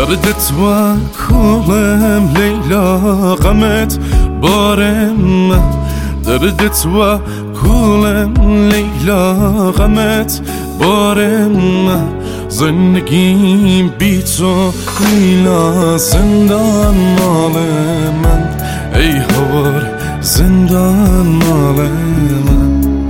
دردت و کولم لیلا غمت بارم دردت و کولم لیلا غمت بارم زندگیم بی تو لیلا زندان مال من ای هوار زندان مال من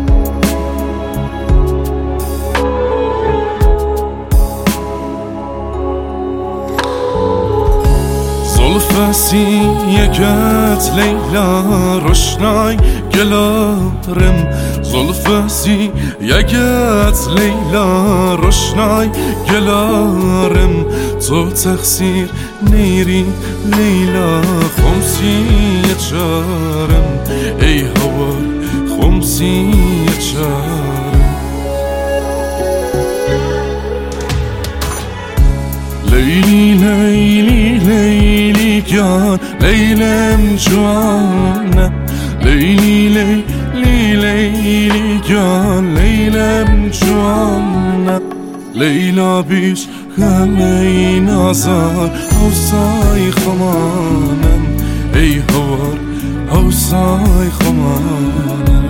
زلفسی یکت لیلا روشنای گلارم زلفسی یکت لیلا روشنای گلارم تو تقصیر نیری لیلا خمسی چارم ای هوار خمسی چارم لیلی لیلی لیلی جان لیلم جوانه لیلی لیلی لیلی جان لیلم جوانه لیلا بیش همه نازار حوصای خمانم ای هوار حوصای خمانم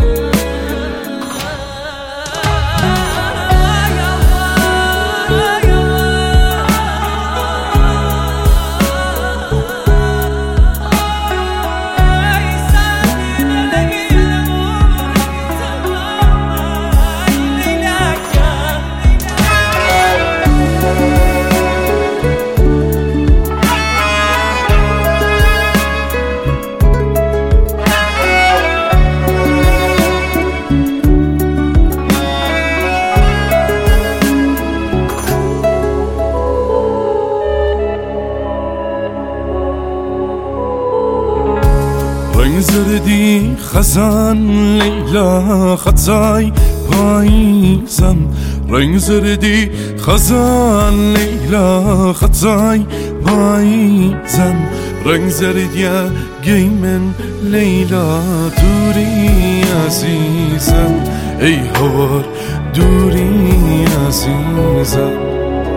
رنگ زردی خزان لیلا خطای پاییزم رنگ زردی خزان لیلا خطای پاییزم رنگ زردی گیمن لیلا دوری عزیزم ای هوار دوری عزیزم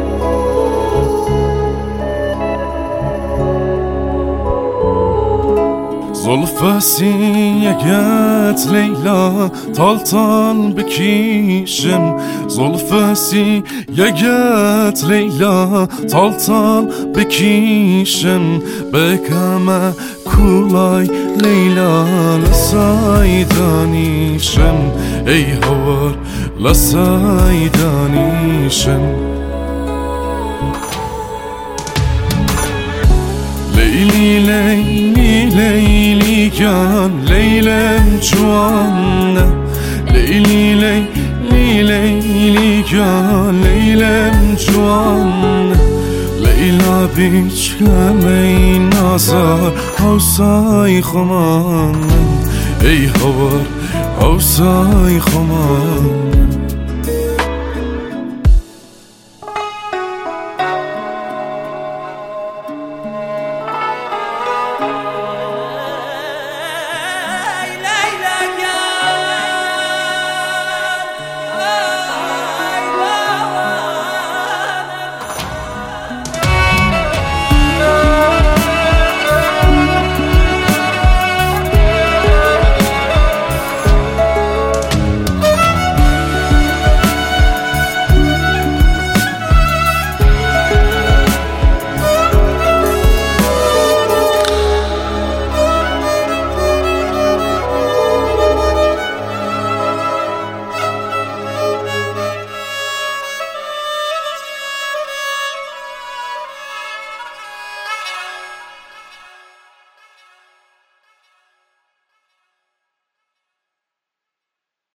زلفسی یکت لیلا تال تال بکیشم زلفسی یکت لیلا تال تال بکیشم بکم کولای لیلا لسای دانیشم ای هوار لسای دانیشم لیلی لیلی لیلی جان لیلم جوانه لیلی لیلی لیلی جان لیلم جوانه لیلا بیچ همه نازار حوصای خمانم ای هوار حوصای خمانم